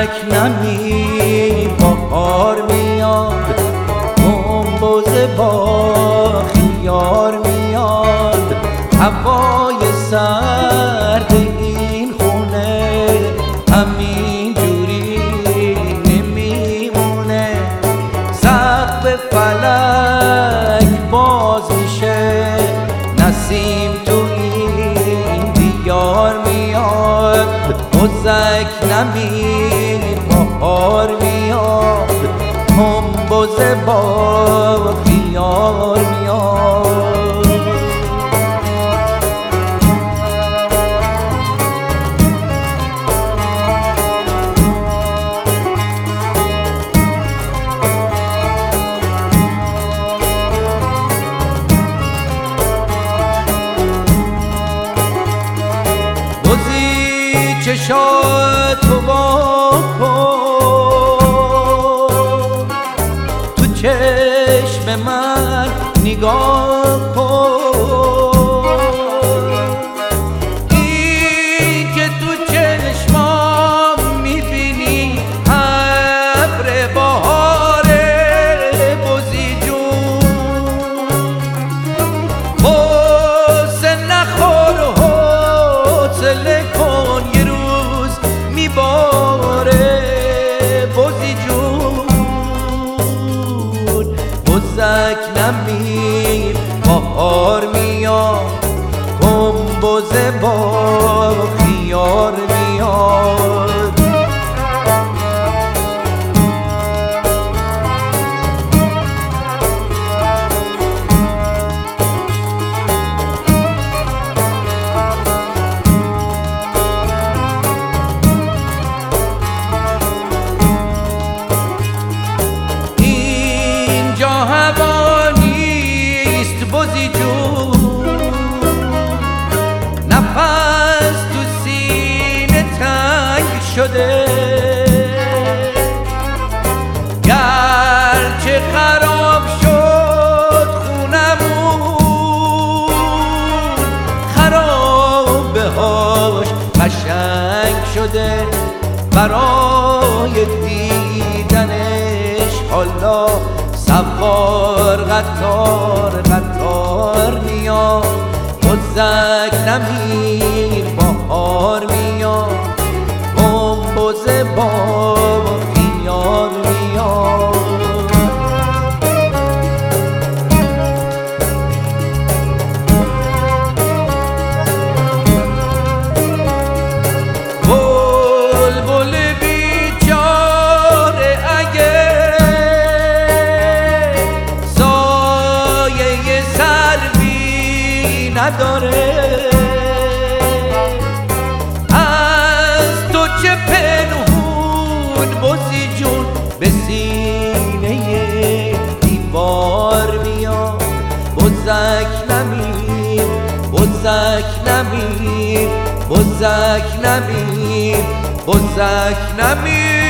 بزک نمی بهار میاد، گنبد با خیار میاد، هوای سرد این خونه همین جوری نمیمونه. سقف فلک باز میشه، نسیم تو این دیار میاد. بزک نمی بهار میاد، گنبد با خیار میاد. چشاتو وا کن، تو چشم من نگاه کن. این که تو چشمام میبینی ابر بهاره بزی جون. حوصله نخور و حوصله کن، یه روز میباره بزی جون. بزک نمی بهار میاد، گنبد با خیار میاد. اینجا هوا نیست بزی جون، نفس تو سینه تنگ شده. گرچه خراب شد خونمون، خرابه هاش قشنگ شده. برای دیدنش حالا سوار قطار میاد. بزک نمی بهار میاد، گنبد با خیار میاد. بلبل بیچاره اگه سایه سروی نداره، از تو چه پنهون بزی جون، به سینه دیوار میاد. بزک نمی بزک نمی بزک نمی بزک نمی